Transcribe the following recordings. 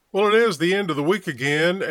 Well, it is the end of the week again,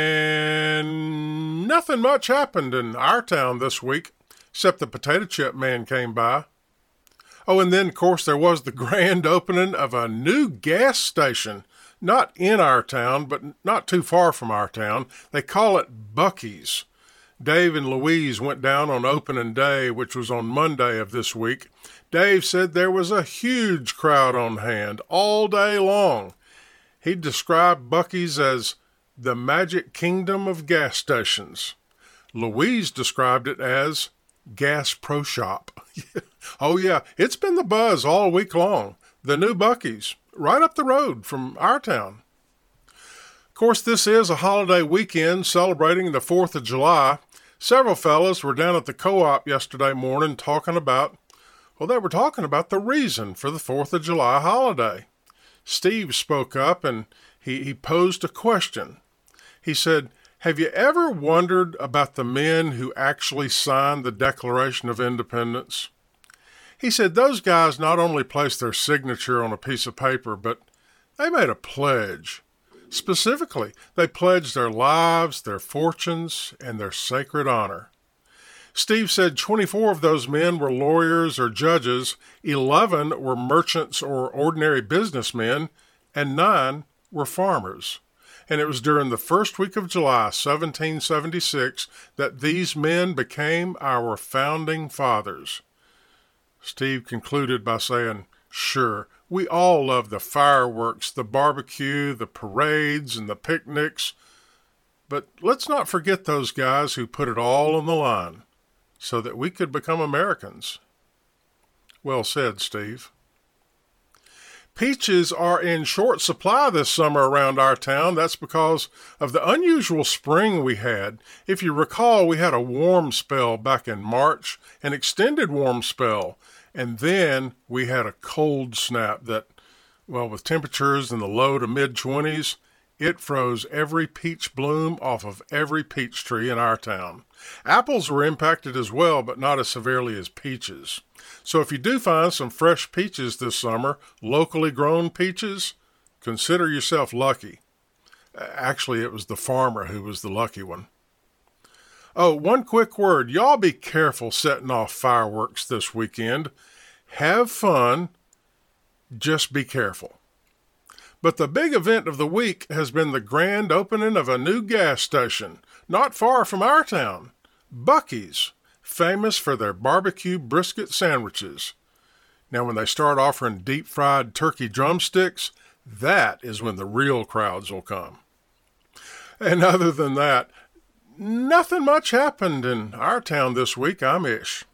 and nothing much happened in our town this week, except the potato chip man came by. Oh, and then, of course, there was the grand opening of a new gas station, not in our town, but not too far from our town. They call it Buc-ee's. Dave and Louise went down on opening day, which was on Monday of this week. Dave said there was a huge crowd on hand all day long. He described Buc-ee's as the magic kingdom of gas stations. Louise described it as Gas Pro Shop. Oh yeah, it's been the buzz all week long. The new Buc-ee's, right up the road from our town. Of course, this is a holiday weekend celebrating the 4th of July. Several fellas were down at the co-op yesterday morning talking about the reason for the 4th of July holiday. Steve spoke up and he posed a question. He said, "Have you ever wondered about the men who actually signed the Declaration of Independence?" He said those guys not only placed their signature on a piece of paper, but they made a pledge. Specifically, they pledged their lives, their fortunes, and their sacred honor. Steve said 24 of those men were lawyers or judges, 11 were merchants or ordinary businessmen, and 9 were farmers. And it was during the first week of July, 1776, that these men became our founding fathers. Steve concluded by saying, "Sure, we all love the fireworks, the barbecue, the parades, and the picnics, but let's not forget those guys who put it all on the line so that we could become Americans." Well said, Steve. Peaches are in short supply this summer around our town. That's because of the unusual spring we had. If you recall, we had a warm spell back in March, an extended warm spell, and then we had a cold snap that, well, with temperatures in the low to mid-20s, it froze every peach bloom off of every peach tree in our town. Apples were impacted as well, but not as severely as peaches. So if you do find some fresh peaches this summer, locally grown peaches, consider yourself lucky. Actually, it was the farmer who was the lucky one. Oh, one quick word. Y'all be careful setting off fireworks this weekend. Have fun. Just be careful. But the big event of the week has been the grand opening of a new gas station, not far from our town, Buc-ee's, famous for their barbecue brisket sandwiches. Now, when they start offering deep-fried turkey drumsticks, that is when the real crowds will come. And other than that, nothing much happened in our town this week, I'm Ish.